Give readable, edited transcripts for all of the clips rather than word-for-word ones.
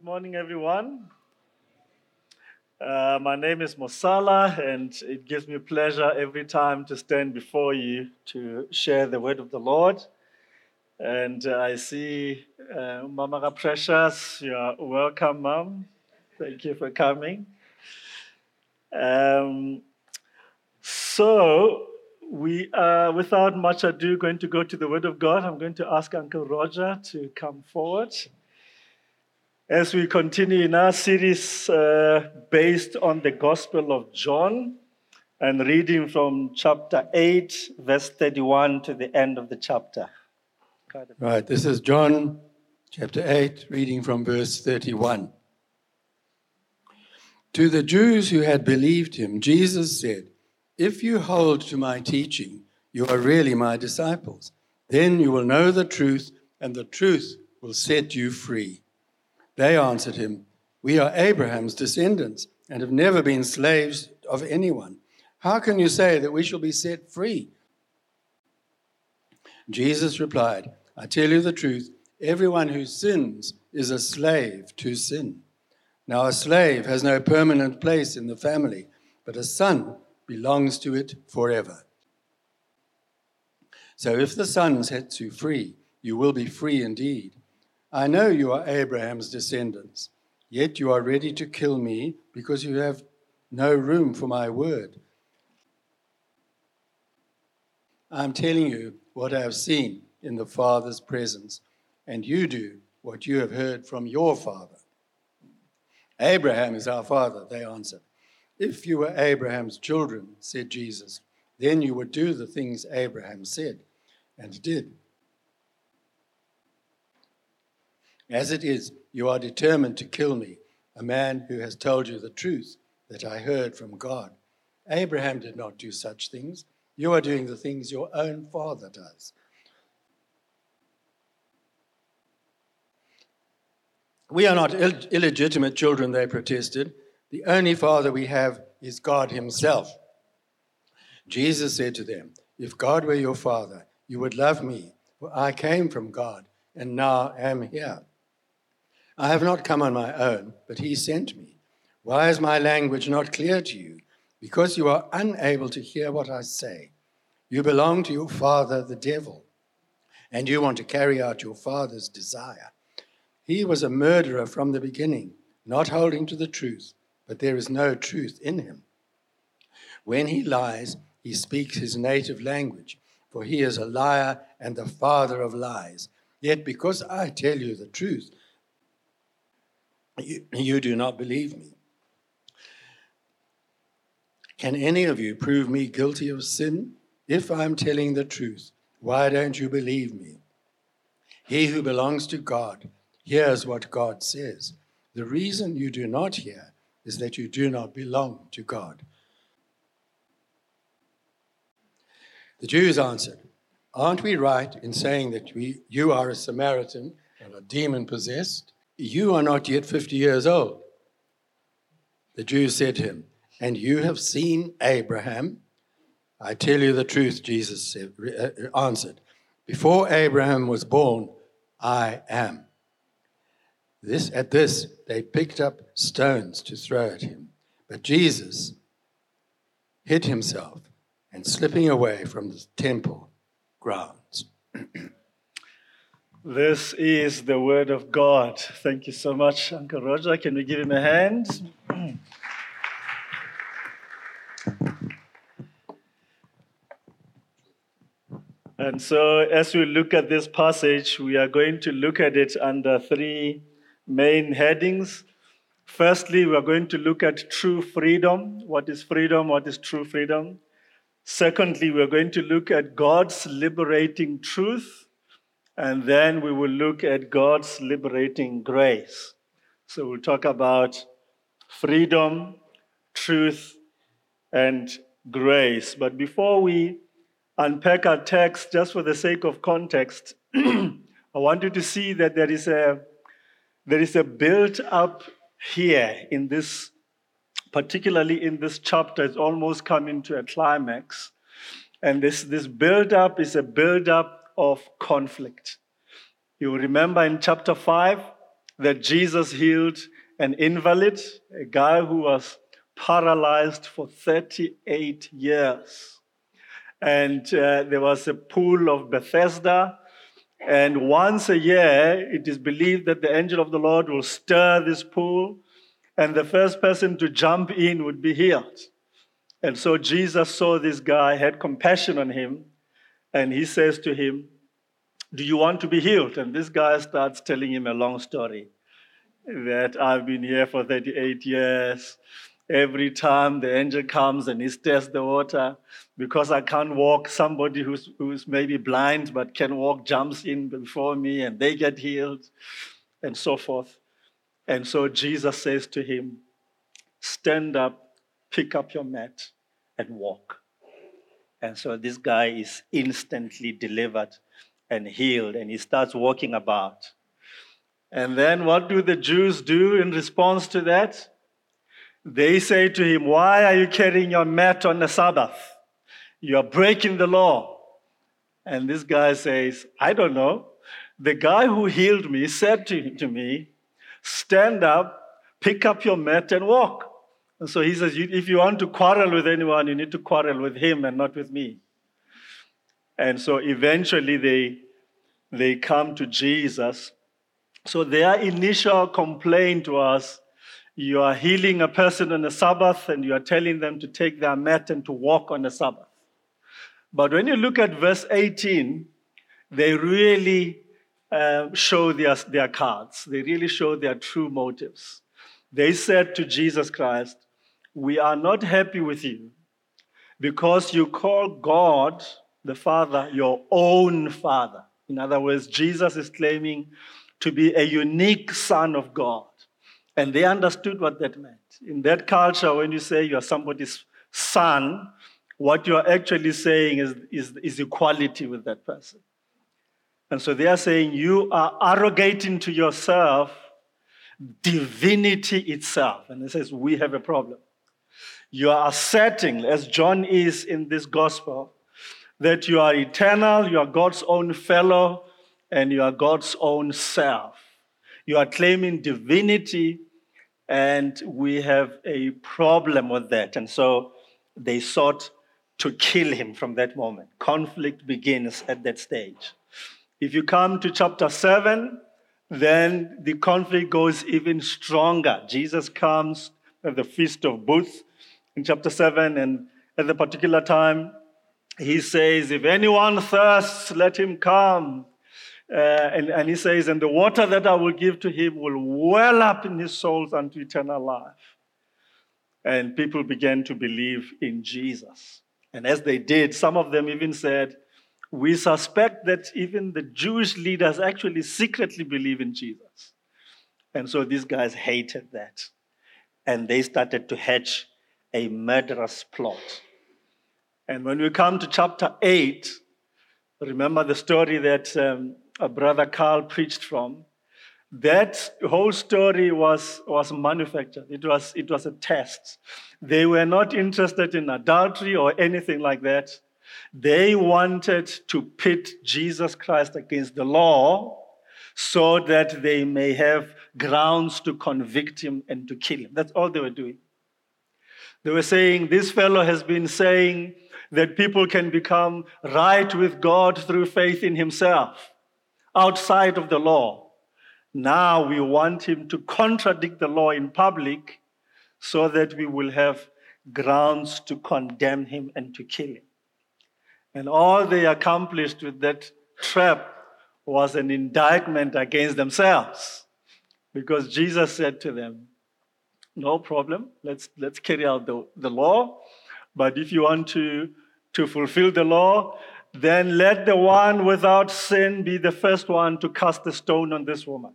morning, everyone. My name is Mosala, and it gives me pleasure every time to stand before you to share the word of the Lord. And I see Mama Precious. You are welcome, Mom. Thank you for coming. So we are, without much ado, going to go to the word of God. I'm going to ask Uncle Roger to come forward. As we continue in our series based on the Gospel of John and reading from chapter 8, verse 31 to the end of the chapter. Right, this is John chapter 8, reading from verse 31. To the Jews who had believed him, Jesus said, "If you hold to my teaching, you are really my disciples. Then you will know the truth, and the truth will set you free." They answered him, "We are Abraham's descendants and have never been slaves of anyone. How can you say that we shall be set free?" Jesus replied, "I tell you the truth, everyone who sins is a slave to sin. Now a slave has no permanent place in the family, but a son belongs to it forever. So if the Son sets you free, you will be free indeed. I know you are Abraham's descendants, yet you are ready to kill me because you have no room for my word. I am telling you what I have seen in the Father's presence, and you do what you have heard from your father." "Abraham is our father," they answered. "If you were Abraham's children," said Jesus, "then you would do the things Abraham said and did. As it is, you are determined to kill me, a man who has told you the truth that I heard from God. Abraham did not do such things. You are doing the things your own father does." "We are not illegitimate children," they protested. "The only father we have is God himself." Jesus said to them, "If God were your father, you would love me, for I came from God and now am here. I have not come on my own, but he sent me. Why is my language not clear to you? Because you are unable to hear what I say. You belong to your father, the devil, and you want to carry out your father's desire. He was a murderer from the beginning, not holding to the truth, but there is no truth in him. When he lies, he speaks his native language, for he is a liar and the father of lies. Yet because I tell you the truth, you do not believe me. Can any of you prove me guilty of sin? If I'm telling the truth, why don't you believe me? He who belongs to God hears what God says. The reason you do not hear is that you do not belong to God." The Jews answered, "Aren't we right in saying that you are a Samaritan and are demon-possessed? You are not yet 50 years old." The Jews said to him, "And you have seen Abraham?" "I tell you the truth," Jesus answered. "Before Abraham was born, I am." At this, they picked up stones to throw at him. But Jesus hid himself and slipping away from the temple grounds. This is the word of God. Thank you so much, Uncle Roger. Can we give him a hand? And so as we look at this passage, we are going to look at it under three main headings. Firstly, we are going to look at true freedom. What is freedom? What is true freedom? Secondly, we are going to look at God's liberating truth. And then we will look at God's liberating grace. So we'll talk about freedom, truth, and grace. But before we unpack our text, just for the sake of context, I want you to see that there is a build-up here in this, particularly in this chapter. It's almost coming to a climax. And this build-up is a build-up of conflict. You remember in chapter 5, that Jesus healed an invalid, a guy who was paralyzed for 38 years. And there was a pool of Bethesda. And once a year, it is believed that the angel of the Lord will stir this pool, and the first person to jump in would be healed. And so Jesus saw this guy, had compassion on him, and he says to him, "Do you want to be healed?" And this guy starts telling him a long story that I've been here for 38 years. Every time the angel comes and he stirs the water, because I can't walk, somebody who's maybe blind but can walk jumps in before me and they get healed, and so forth. And so Jesus says to him, "Stand up, pick up your mat, and walk." And so this guy is instantly delivered and healed, and he starts walking about. And then what do the Jews do in response to that? They say to him, "Why are you carrying your mat on the Sabbath? You are breaking the law." And this guy says, "I don't know. The guy who healed me said to me, 'Stand up, pick up your mat and walk.'" And so he says, if you want to quarrel with anyone, you need to quarrel with him and not with me. And so eventually they come to Jesus. So their initial complaint was, you are healing a person on the Sabbath and you are telling them to take their mat and to walk on the Sabbath. But when you look at verse 18, they really show their cards. They really show their true motives. They said to Jesus Christ, "We are not happy with you because you call God, the Father, your own Father." In other words, Jesus is claiming to be a unique Son of God. And they understood what that meant. In that culture, when you say you're somebody's son, what you're actually saying is equality with that person. And so they are saying you are arrogating to yourself divinity itself. And it says, we have a problem. You are asserting, as John is in this gospel, that you are eternal, you are God's own fellow, and you are God's own self. You are claiming divinity, and we have a problem with that. And so they sought to kill him from that moment. Conflict begins at that stage. If you come to chapter 7, then the conflict goes even stronger. Jesus comes at the Feast of Booths in chapter 7, and at the particular time, he says, "If anyone thirsts, let him come." And he says, "And the water that I will give to him will well up in his souls unto eternal life." And people began to believe in Jesus. And as they did, some of them even said, "We suspect that even the Jewish leaders actually secretly believe in Jesus." And so these guys hated that. And they started to hatch a murderous plot. And when we come to chapter 8, remember the story that Brother Carl preached from. That whole story was manufactured. It was a test. They were not interested in adultery or anything like that. They wanted to pit Jesus Christ against the law so that they may have grounds to convict him and to kill him. That's all they were doing. They were saying, this fellow has been saying that people can become right with God through faith in himself, outside of the law. Now we want him to contradict the law in public so that we will have grounds to condemn him and to kill him. And all they accomplished with that trap was an indictment against themselves. Because Jesus said to them, "No problem, let's carry out the law. But if you want to fulfill the law, then let the one without sin be the first one to cast a stone on this woman."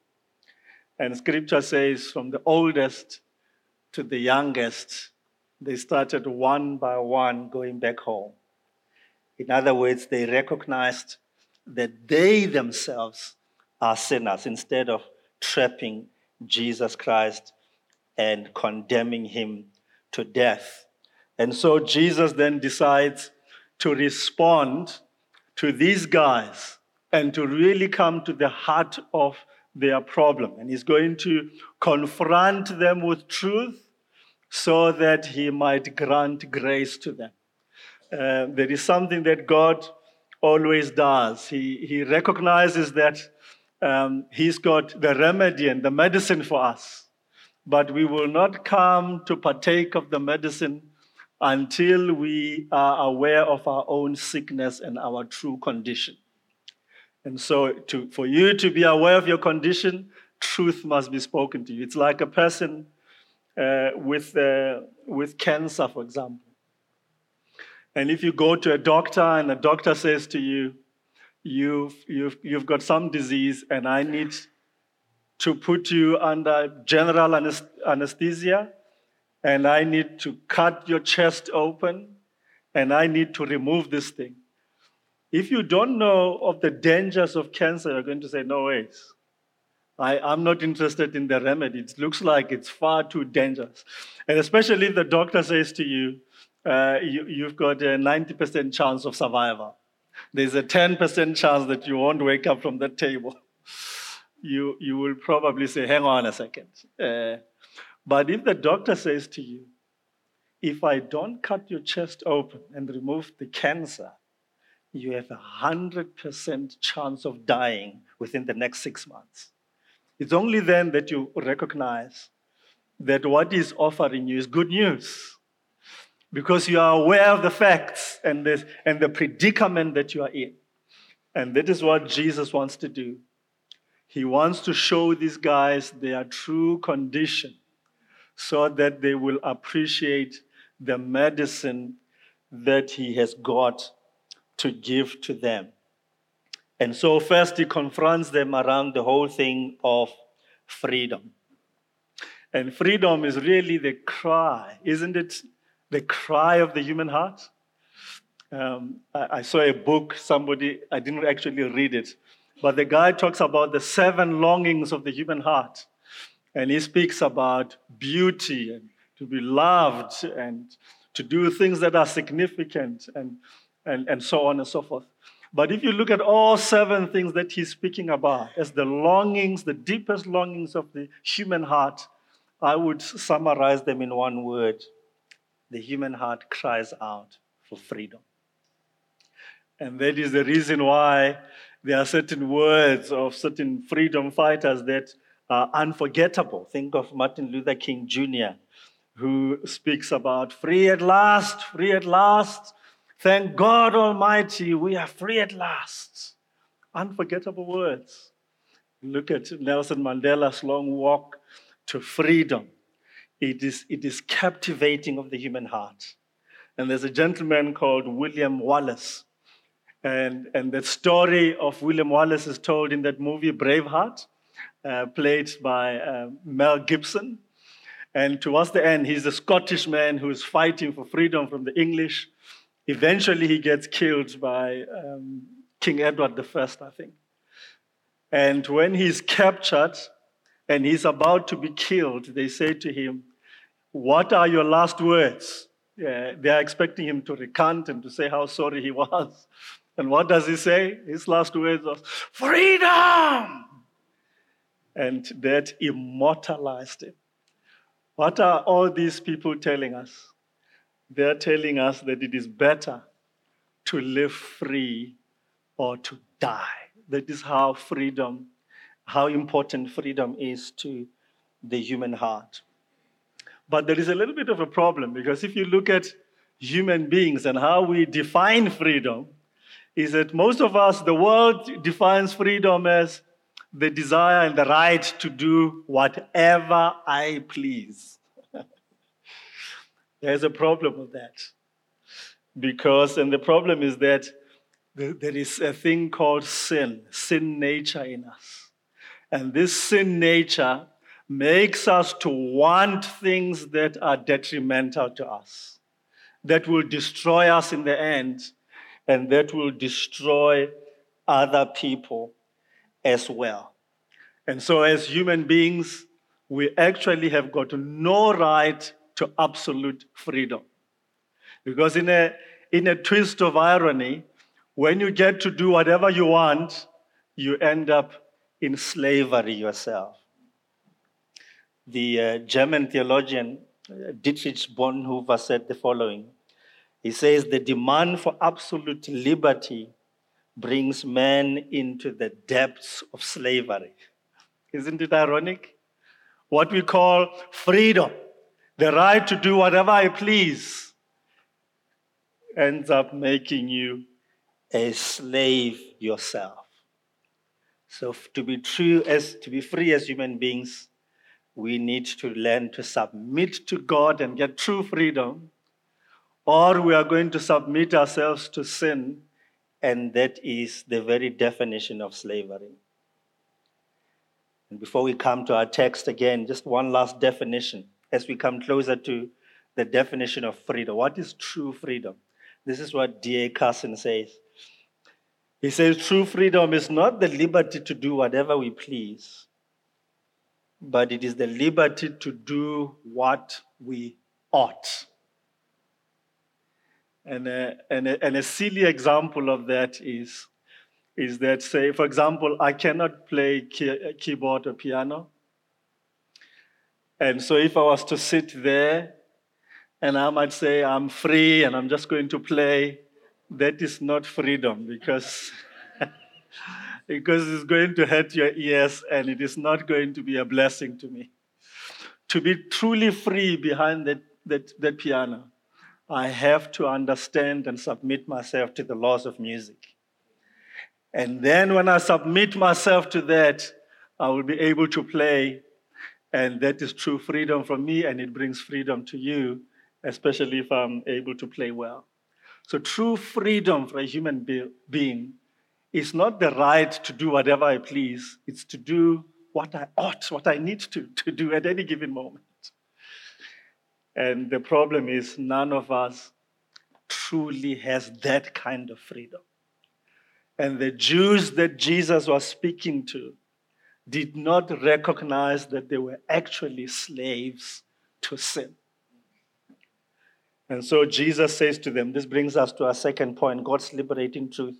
And scripture says from the oldest to the youngest, they started one by one going back home. In other words, they recognized that they themselves are sinners instead of trapping Jesus Christ and condemning him to death. And so Jesus then decides to respond to these guys and to really come to the heart of their problem. And he's going to confront them with truth so that he might grant grace to them. There is something that God always does. He recognizes that he's got the remedy and the medicine for us. But we will not come to partake of the medicine until we are aware of our own sickness and our true condition. And so for you to be aware of your condition, truth must be spoken to you. It's like a person with cancer, for example. And if you go to a doctor and the doctor says to you, you've got some disease and I need to put you under general anesthesia, and I need to cut your chest open, and I need to remove this thing. If you don't know of the dangers of cancer, you're going to say, no ways. I'm not interested in the remedy. It looks like it's far too dangerous. And especially if the doctor says to you, you've got a 90% chance of survival. There's a 10% chance that you won't wake up from that table. You will probably say, hang on a second. But if the doctor says to you, if I don't cut your chest open and remove the cancer, you have 100% chance of dying within the next 6 months. It's only then that you recognize that what he's offering you is good news, because you are aware of the facts and the predicament that you are in. And that is what Jesus wants to do. He wants to show these guys their true condition so that they will appreciate the medicine that he has got to give to them. And so first he confronts them around the whole thing of freedom. And freedom is really the cry, isn't it? The cry of the human heart. I saw a book, I didn't actually read it, but the guy talks about the 7 longings of the human heart. And he speaks about beauty and to be loved and to do things that are significant and so on and so forth. But if you look at all 7 things that he's speaking about as the longings, the deepest longings of the human heart, I would summarize them in one word. The human heart cries out for freedom. And that is the reason why there are certain words of certain freedom fighters that are unforgettable. Think of Martin Luther King Jr., who speaks about free at last, free at last. Thank God Almighty, we are free at last. Unforgettable words. Look at Nelson Mandela's long walk to freedom. It is captivating of the human heart. And there's a gentleman called William Wallace. And the story of William Wallace is told in that movie Braveheart, played by Mel Gibson. And towards the end, he's a Scottish man who's fighting for freedom from the English. Eventually, he gets killed by King Edward I, I think. And when he's captured and he's about to be killed, they say to him, "What are your last words?" They are expecting him to recant and to say how sorry he was. And what does he say? His last words was, "Freedom!" And that immortalized him. What are all these people telling us? They're telling us that it is better to live free or to die. That is how important freedom is to the human heart. But there is a little bit of a problem, because if you look at human beings and how we define freedom, is that most of us, the world defines freedom as the desire and the right to do whatever I please. There's a problem with that. And the problem is that there is a thing called sin nature in us. And this sin nature makes us to want things that are detrimental to us, that will destroy us in the end, and that will destroy other people as well. And so as human beings, we actually have got no right to absolute freedom. Because in a twist of irony, when you get to do whatever you want, you end up in slavery yourself. The German theologian Dietrich Bonhoeffer said the following. He says, the demand for absolute liberty brings man into the depths of slavery. Isn't it ironic? What we call freedom, the right to do whatever I please, ends up making you a slave yourself. So to be free as human beings, we need to learn to submit to God and get true freedom, or we are going to submit ourselves to sin, and that is the very definition of slavery. And before we come to our text again, just one last definition as we come closer to the definition of freedom. What is true freedom? This is what D.A. Carson says. He says, true freedom is not the liberty to do whatever we please, but it is the liberty to do what we ought. And a silly example of that is that, say, for example, I cannot play keyboard or piano. And so if I was to sit there and I might say I'm free and I'm just going to play, that is not freedom because it's going to hurt your ears and it is not going to be a blessing to me. To be truly free behind that piano, I have to understand and submit myself to the laws of music. And then when I submit myself to that, I will be able to play. And that is true freedom for me, and it brings freedom to you, especially if I'm able to play well. So true freedom for a human being is not the right to do whatever I please. It's to do what I ought, what I need to do at any given moment. And the problem is none of us truly has that kind of freedom. And the Jews that Jesus was speaking to did not recognize that they were actually slaves to sin. And so Jesus says to them, this brings us to our second point, God's liberating truth.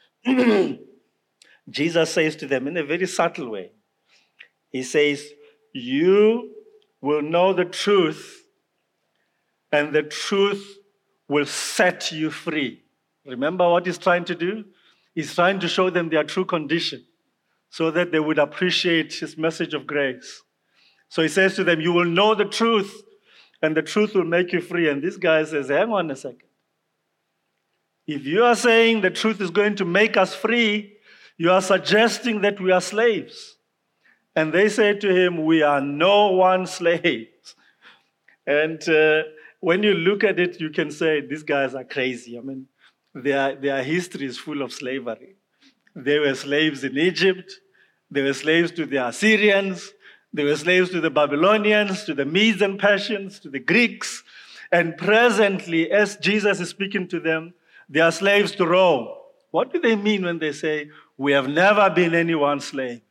Jesus says to them in a very subtle way, he says, you will know the truth, and the truth will set you free. Remember what he's trying to do? He's trying to show them their true condition so that they would appreciate his message of grace. So he says to them, you will know the truth, and the truth will make you free. And this guy says, hang on a second. If you are saying the truth is going to make us free, you are suggesting that we are slaves. And they say to him, we are no one's slaves. And when you look at it, you can say, these guys are crazy. I mean, their history is full of slavery. They were slaves in Egypt. They were slaves to the Assyrians. They were slaves to the Babylonians, to the Medes and Persians, to the Greeks. And presently, as Jesus is speaking to them, they are slaves to Rome. What do they mean when they say, we have never been anyone's slave?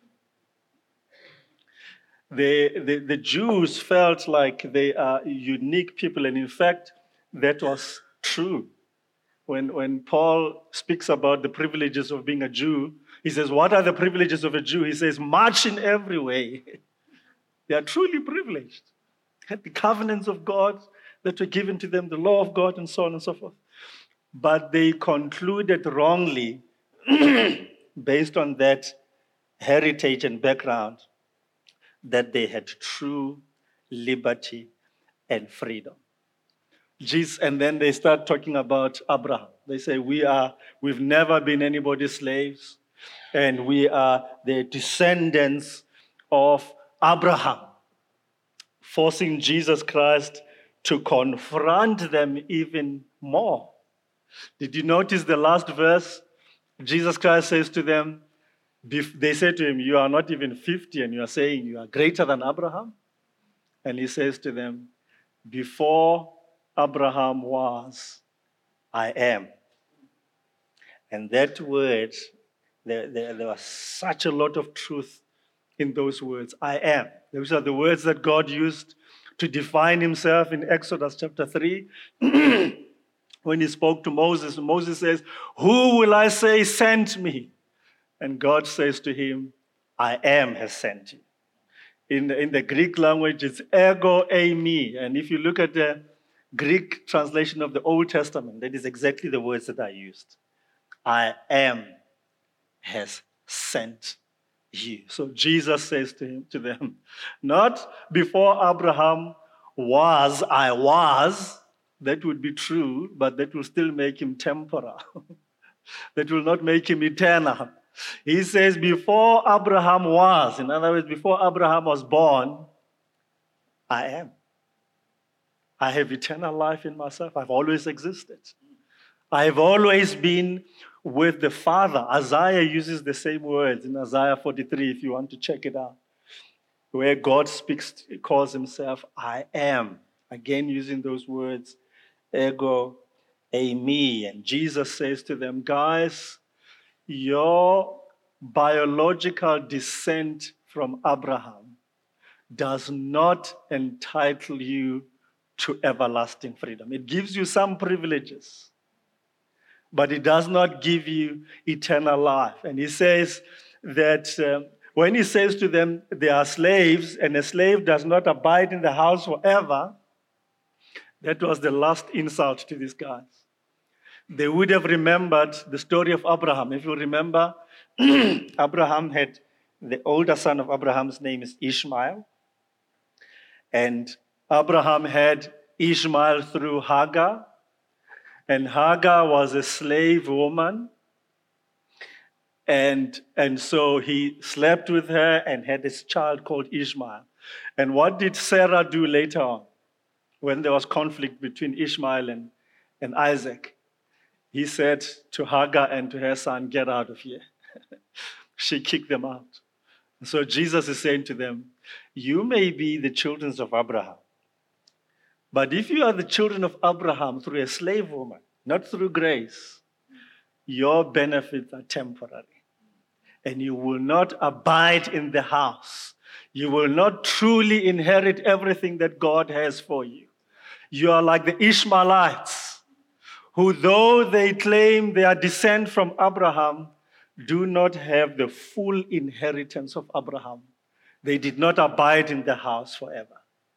The Jews felt like they are unique people, and in fact, that was true. When Paul speaks about the privileges of being a Jew, he says, what are the privileges of a Jew? He says, much in every way. They are truly privileged. Had the covenants of God that were given to them, the law of God, and so on and so forth. But they concluded wrongly, based on that heritage and background, that they had true liberty and freedom. And then they start talking about Abraham. They say, we've never been anybody's slaves, and we are the descendants of Abraham, forcing Jesus Christ to confront them even more. Did you notice the last verse? Jesus Christ says to them, they say to him, you are not even 50 and you are saying you are greater than Abraham? And he says to them, before Abraham was, I am. And that word, there was such a lot of truth in those words. I am. Those are the words that God used to define himself in Exodus chapter 3. When he spoke to Moses, Moses says, who will I say sent me? And God says to him, I am has sent you. In the Greek language, it's ego eimi. And if you look at the Greek translation of the Old Testament, that is exactly the words that are used. I am has sent you. So Jesus says to them, not before Abraham was, I was. That would be true, but that will still make him temporal. That will not make him eternal. He says, before Abraham was, in other words, before Abraham was born, I am. I have eternal life in myself. I've always existed. I've always been with the Father. Isaiah uses the same words in Isaiah 43, if you want to check it out, where God speaks, calls himself, I am. Again, using those words, ego, eimi. And Jesus says to them, guys, your biological descent from Abraham does not entitle you to everlasting freedom. It gives you some privileges, but it does not give you eternal life. And he says that when he says to them, they are slaves, and a slave does not abide in the house forever, that was the last insult to these guys. They would have remembered the story of Abraham. If you remember, Abraham had, the older son of Abraham's name is Ishmael. And Abraham had Ishmael through Hagar. And Hagar was a slave woman. And so he slept with her and had this child called Ishmael. And what did Sarah do later on when there was conflict between Ishmael and Isaac? He said to Hagar and to her son, get out of here. She kicked them out. So Jesus is saying to them, you may be the children of Abraham, but if you are the children of Abraham through a slave woman, not through grace, your benefits are temporary. And you will not abide in the house. You will not truly inherit everything that God has for you. You are like the Ishmaelites, who, though they claim their descent from Abraham, do not have the full inheritance of Abraham. They did not abide in the house forever.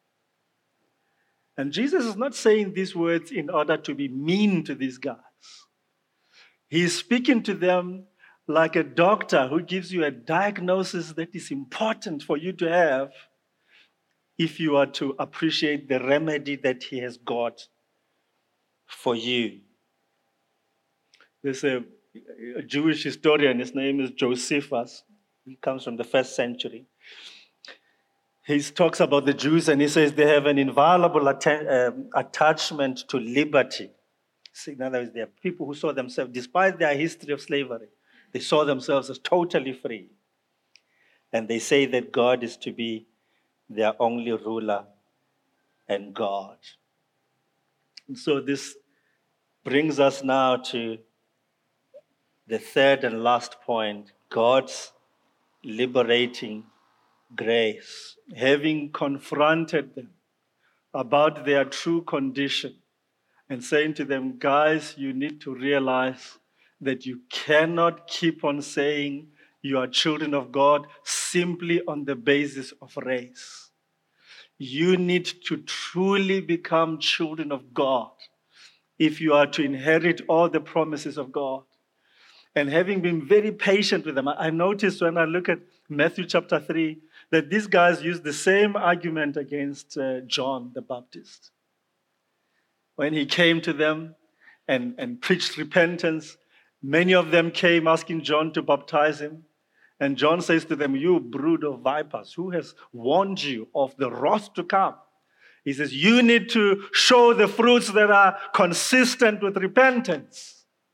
And Jesus is not saying these words in order to be mean to these guys. He's speaking to them like a doctor who gives you a diagnosis that is important for you to have if you are to appreciate the remedy that he has got for you. There's a Jewish historian, his name is Josephus. He comes from the 1st century. He talks about the Jews and he says they have an inviolable attachment to liberty. So in other words, they are people who saw themselves, despite their history of slavery, they saw themselves as totally free. And they say that God is to be their only ruler and God. And so this brings us now to the third and last point, God's liberating grace. Having confronted them about their true condition and saying to them, guys, you need to realize that you cannot keep on saying you are children of God simply on the basis of race. You need to truly become children of God if you are to inherit all the promises of God. And having been very patient with them, I noticed when I look at Matthew chapter 3 that these guys used the same argument against John the Baptist. When he came to them and preached repentance, many of them came asking John to baptize him. And John says to them, you brood of vipers, who has warned you of the wrath to come? He says, you need to show the fruits that are consistent with repentance.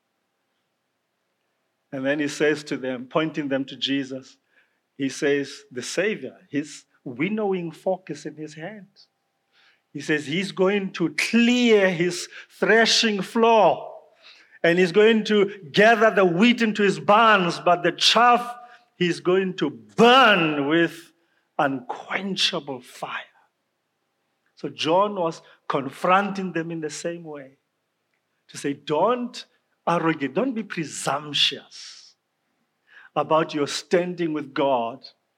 And then he says to them, pointing them to Jesus, he says, the Savior, his winnowing fork is in his hand. He says he's going to clear his threshing floor and he's going to gather the wheat into his barns, but the chaff he's going to burn with unquenchable fire. So John was confronting them in the same way to say, don't arrogate, don't be presumptuous about your standing with God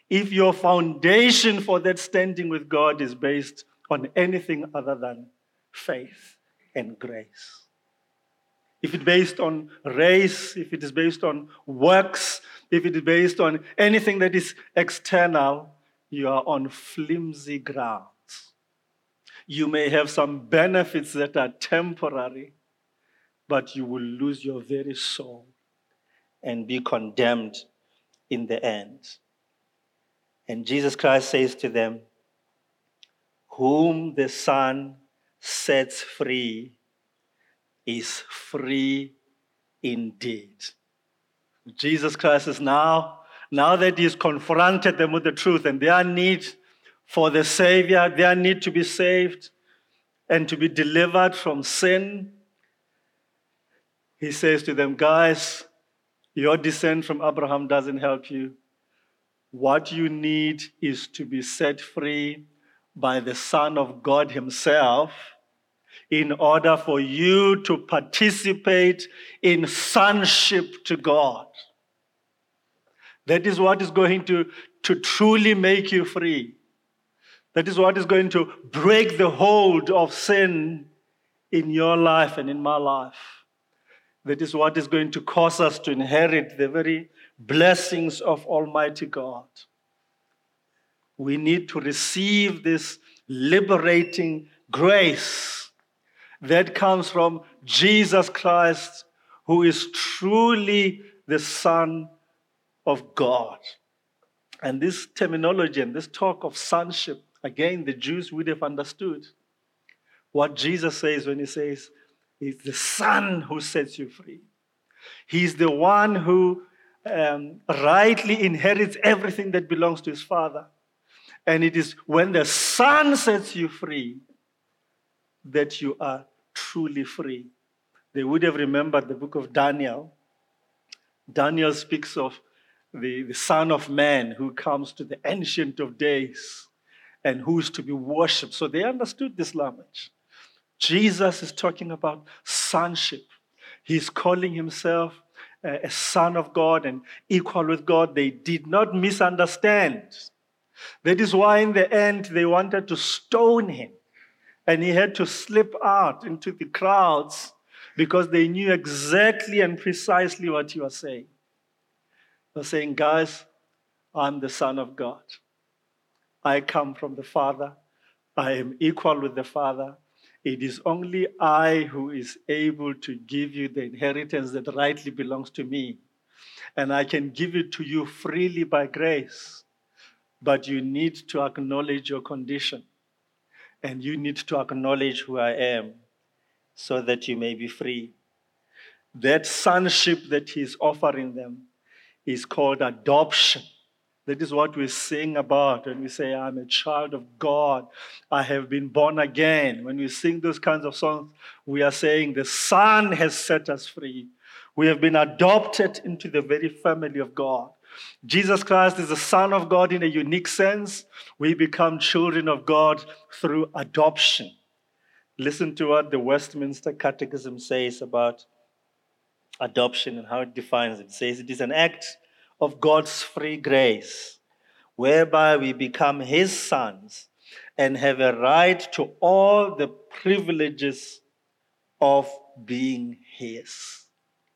if your foundation for that standing with God is based on anything other than faith and grace. If it's based on race, if it is based on works, if it is based on anything that is external, you are on flimsy grounds. You may have some benefits that are temporary, but you will lose your very soul and be condemned in the end. And Jesus Christ says to them, whom the Son sets free is free indeed. Jesus Christ is now that he's confronted them with the truth and their need for the Savior, their need to be saved and to be delivered from sin, he says to them, guys, your descent from Abraham doesn't help you. What you need is to be set free by the Son of God himself in order for you to participate in sonship to God. That is what is going to truly make you free. That is what is going to break the hold of sin in your life and in my life. That is what is going to cause us to inherit the very blessings of Almighty God. We need to receive this liberating grace that comes from Jesus Christ, who is truly the Son of God. And this terminology and this talk of sonship, again, the Jews would have understood what Jesus says when he says, it's the Son who sets you free. He's the one who rightly inherits everything that belongs to his Father. And it is when the Son sets you free that you are truly free. They would have remembered the book of Daniel. Daniel speaks of the Son of Man who comes to the Ancient of Days and who is to be worshipped. So they understood this language. Jesus is talking about sonship. He's calling himself a son of God and equal with God. They did not misunderstand. That is why in the end they wanted to stone him. And he had to slip out into the crowds because they knew exactly and precisely what he was saying. He was saying, guys, I'm the Son of God. I come from the Father. I am equal with the Father. It is only I who is able to give you the inheritance that rightly belongs to me. And I can give it to you freely by grace. But you need to acknowledge your condition. And you need to acknowledge who I am so that you may be free. That sonship that he's offering them is called adoption. That is what we sing about when we say, I'm a child of God. I have been born again. When we sing those kinds of songs, we are saying the Son has set us free. We have been adopted into the very family of God. Jesus Christ is the Son of God in a unique sense. We become children of God through adoption. Listen to what the Westminster Catechism says about adoption and how it defines it. It says it is an act of God's free grace, whereby we become his sons and have a right to all the privileges of being his.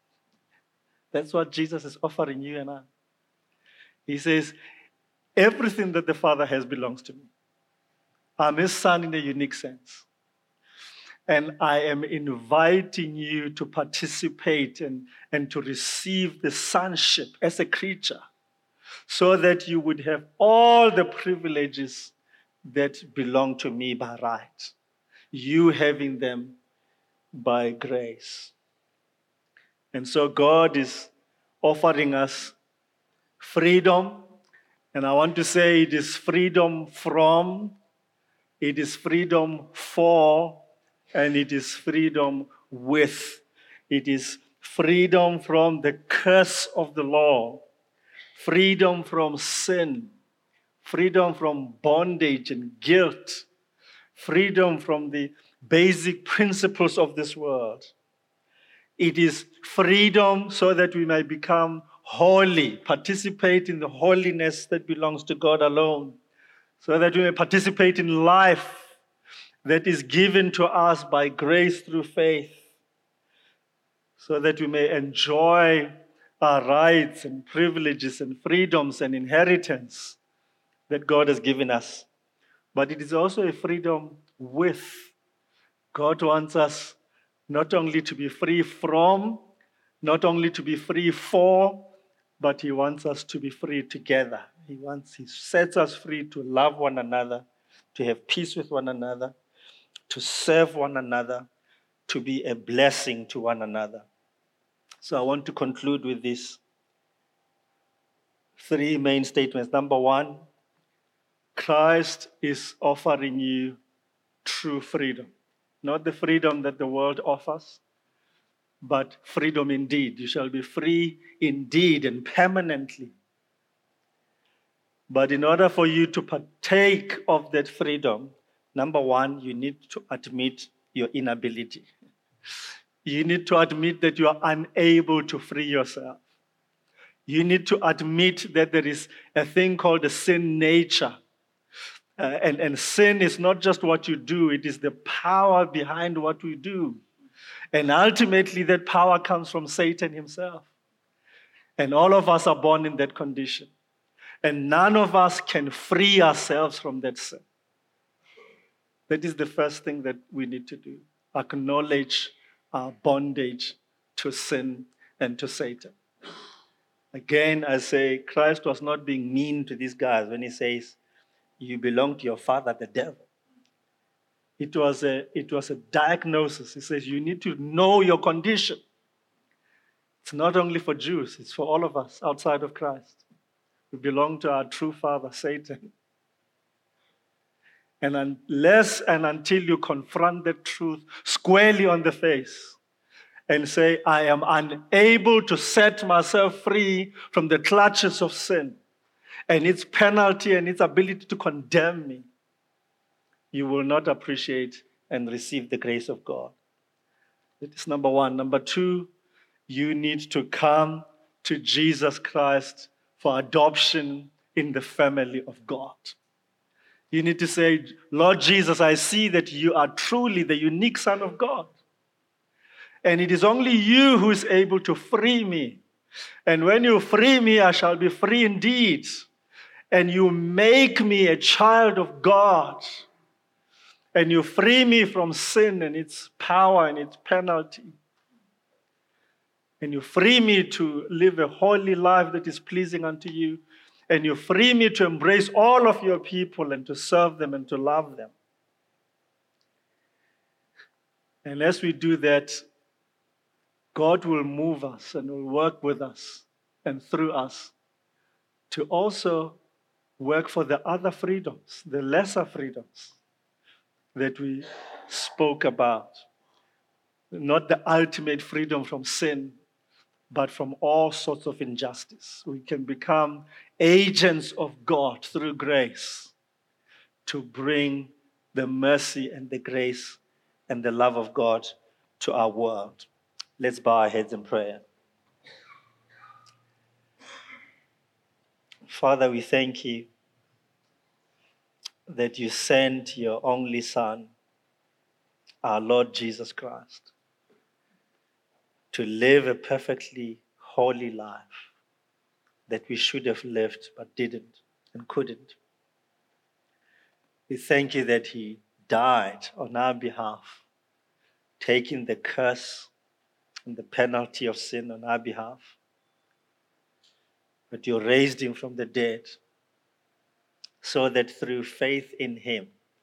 That's what Jesus is offering you and I. He says, everything that the Father has belongs to me. I'm his son in a unique sense. And I am inviting you to participate and to receive the sonship as a creature so that you would have all the privileges that belong to me by right. You having them by grace. And so God is offering us freedom. And I want to say it is freedom from, it is freedom for, and it is freedom with. It is freedom from the curse of the law, freedom from sin, freedom from bondage and guilt, freedom from the basic principles of this world. It is freedom so that we may become holy, participate in the holiness that belongs to God alone, so that we may participate in life that is given to us by grace through faith, so that we may enjoy our rights and privileges and freedoms and inheritance that God has given us. But it is also a freedom with. God wants us not only to be free from, not only to be free for, but He wants us to be free together. He sets us free to love one another, to have peace with one another, to serve one another, to be a blessing to one another. So I want to conclude with these three main statements. Number one, Christ is offering you true freedom. Not the freedom that the world offers, but freedom indeed. You shall be free indeed and permanently. But in order for you to partake of that freedom, number one, you need to admit your inability. You need to admit that you are unable to free yourself. You need to admit that there is a thing called a sin nature. And sin is not just what you do, it is the power behind what we do. And ultimately, that power comes from Satan himself. And all of us are born in that condition. And none of us can free ourselves from that sin. That is the first thing that we need to do. Acknowledge our bondage to sin and to Satan. Again, I say, Christ was not being mean to these guys when he says, you belong to your father, the devil. It was a diagnosis. He says, you need to know your condition. It's not only for Jews, it's for all of us outside of Christ. We belong to our true father, Satan. And unless and until you confront the truth squarely on the face and say, I am unable to set myself free from the clutches of sin and its penalty and its ability to condemn me, you will not appreciate and receive the grace of God. That is number one. Number two, you need to come to Jesus Christ for adoption in the family of God. You need to say, Lord Jesus, I see that you are truly the unique Son of God. And it is only you who is able to free me. And when you free me, I shall be free indeed. And you make me a child of God. And you free me from sin and its power and its penalty. And you free me to live a holy life that is pleasing unto you. And you free me to embrace all of your people and to serve them and to love them. And as we do that, God will move us and will work with us and through us to also work for the other freedoms, the lesser freedoms that we spoke about. Not the ultimate freedom from sin, but from all sorts of injustice. We can become agents of God through grace to bring the mercy and the grace and the love of God to our world. Let's bow our heads in prayer. Father, we thank you that you sent your only Son, our Lord Jesus Christ, to live a perfectly holy life that we should have lived but didn't and couldn't. We thank you that he died on our behalf, taking the curse and the penalty of sin on our behalf. But you raised him from the dead so that through faith in him,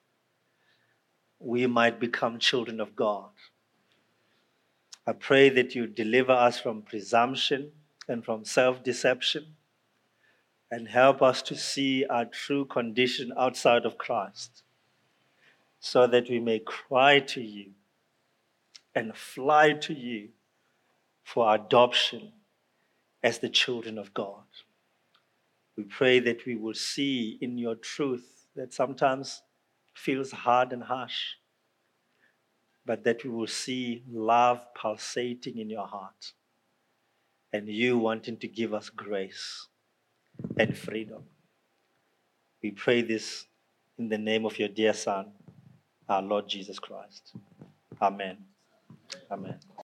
we might become children of God. I pray that you deliver us from presumption and from self-deception and help us to see our true condition outside of Christ so that we may cry to you and fly to you for adoption as the children of God. We pray that we will see in your truth that sometimes feels hard and harsh, but that we will see love pulsating in your heart. and you wanting to give us grace and freedom. We pray this in the name of your dear Son, our Lord Jesus Christ. Amen. Amen.